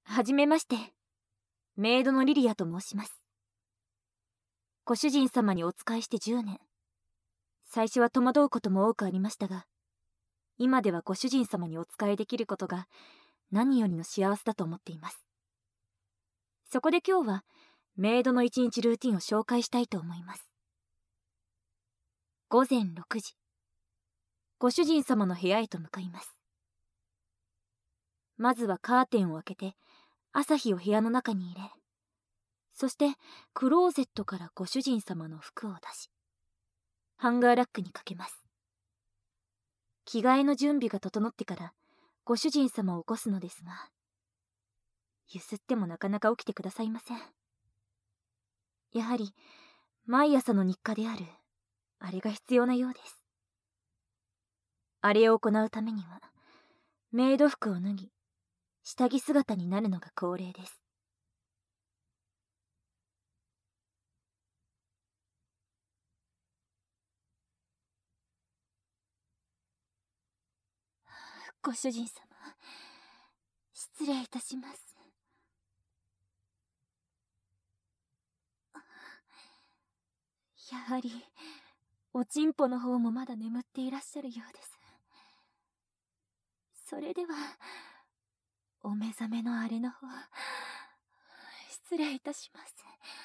はじめまして、メイドのリリアと申します。ご主人様にお仕えして10年。最初は戸惑うことも多くありましたが、今ではご主人様にお仕えできることが何よりの幸せだと思っています。そこで今日はメイドの1日ルーティンを紹介したいと思います。午前6時、ご主人様の部屋へと向かいます。まずはカーテンを開けて朝日を部屋の中に入れ、そしてクローゼットからご主人様の服を出し、ハンガーラックにかけます。着替えの準備が整ってからご主人様を起こすのですが、ゆすってもなかなか起きてくださいません。やはり毎朝の日課であるあれが必要なようです。あれを行うためにはメイド服を脱ぎ、下着姿になるのが恒例です。ご主人様、失礼いたします。やはりおちんぽの方もまだ眠っていらっしゃるようです。それではお目覚めのあれの方、失礼いたします。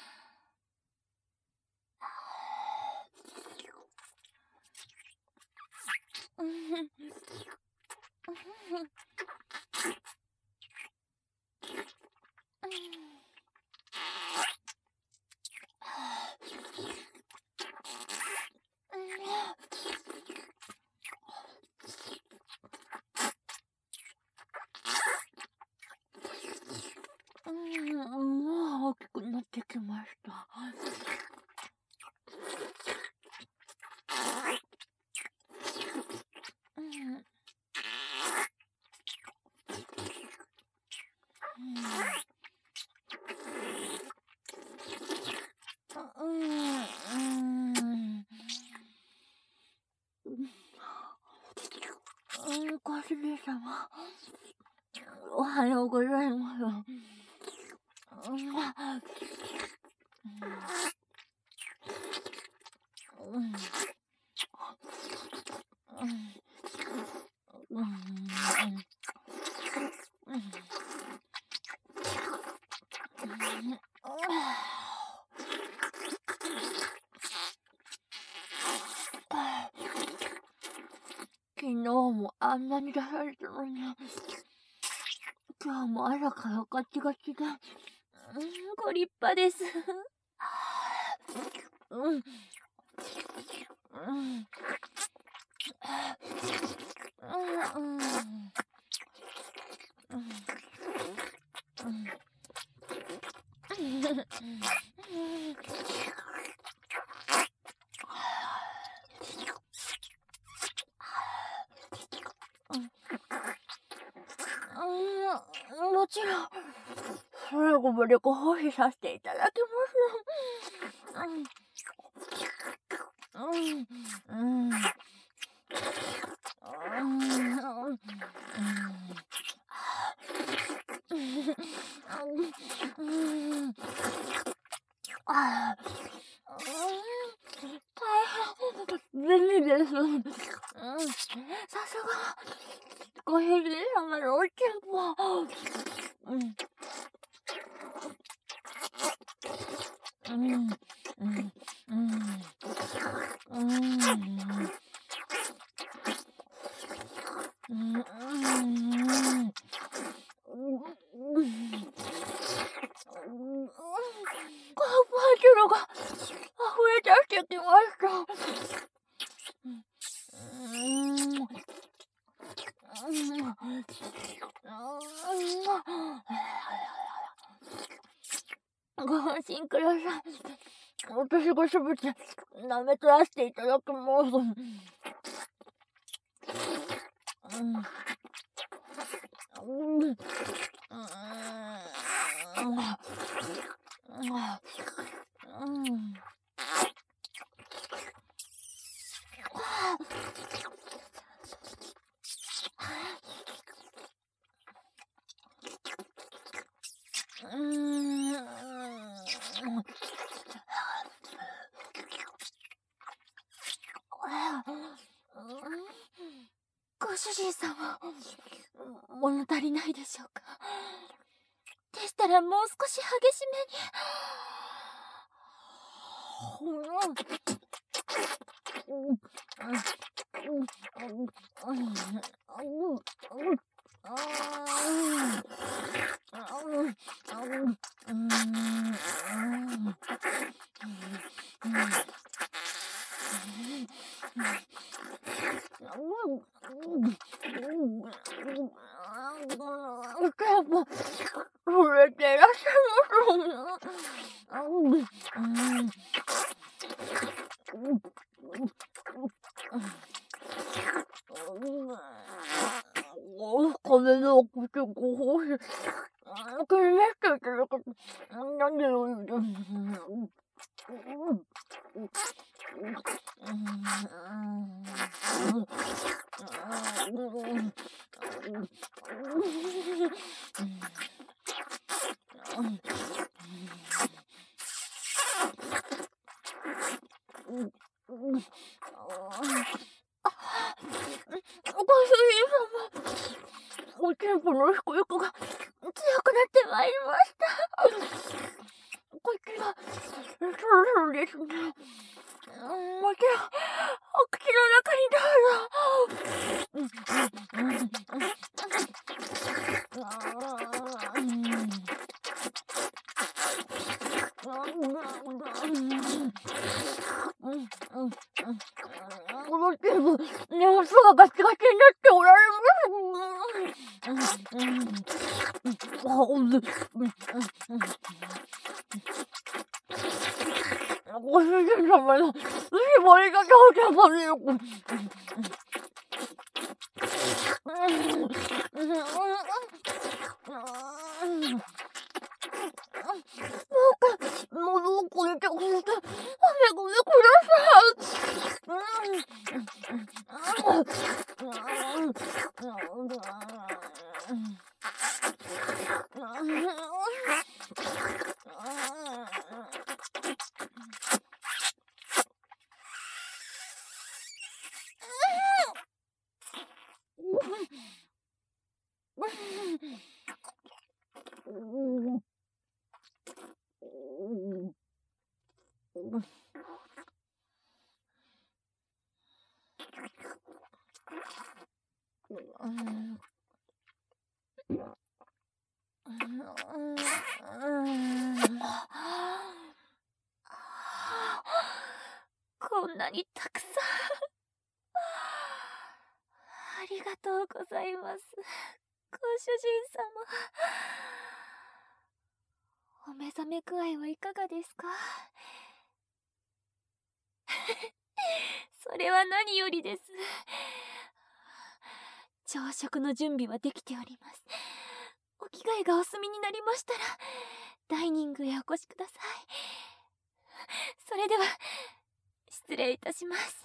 もう大きくなってきました。ご主人様、おはようございます。昨日もあんなに出されたのに、今日も朝からガチガチで、ご立派です。もちろん最後までご奉仕させていただきます。大変です。さすがご主人様のおちんぽ。カーパーチュロが溢れ出してきました。ご安心ください。私がすべて舐め取らせていただきます。 ご主人様、物足りないでしょうか。でしたらもう少し激し触れていらっしゃいます。金の口ご奉仕、気になっていただく。なんでよ。おテンポの低い子が強くなってまいりました。こちら、そろそろですね。もちろん、お口の中にどうぞ。このテープ、根元がガチガチになっておられます。ご主人様の絞り方をたまによく。喉をこねてくれて、おめごめくだこんなにたくさん。ありがとうございます、ご主人様。お目覚め具合はいかがですか？それは何よりです。朝食の準備はできております。お着替えがお済みになりましたら、ダイニングへお越しください。それでは、失礼いたします。